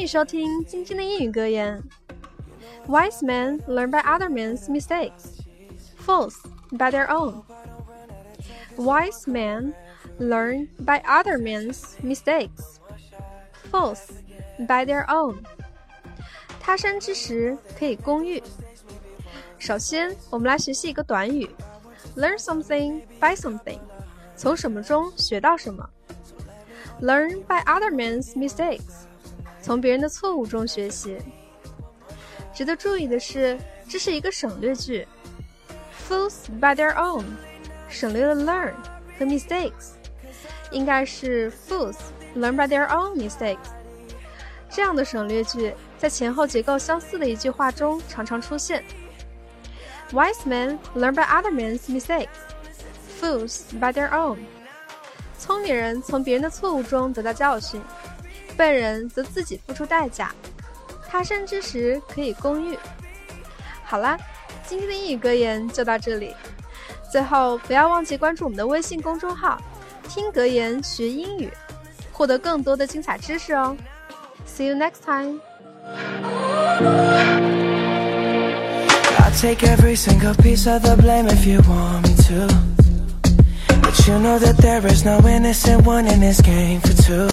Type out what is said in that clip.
迎收听今天的英语格言。Wise men learn by other men's mistakes. Fools by their own. Wise men learn by other men's mistakes. Fools by their own. 他山之石，可以攻玉。首先，我们来学习一个短语 Learn something by something. 从什么中学到什么。Learn by other men's mistakes. 从别人的错误中学习。值得注意的是，这是一个省略句。Fools by their own. 省略了 learn 和 mistakes. 应该是 Fools learn by their own mistakes. 这样的省略句在前后结构相似的一句话中常常出现。Wise men learn by other men's mistakes. Fools by their own. 聪明人从别人的错误中得到教训，笨人则自己付出代价。他山之石，可以攻玉。好啦，今天的英语格言就到这里。最后，不要忘记关注我们的微信公众号“听格言学英语”，获得更多的精彩知识哦。See you next time. I'll take every single piece of the blame if you want me to. But you know that there is no innocent one in this game for two.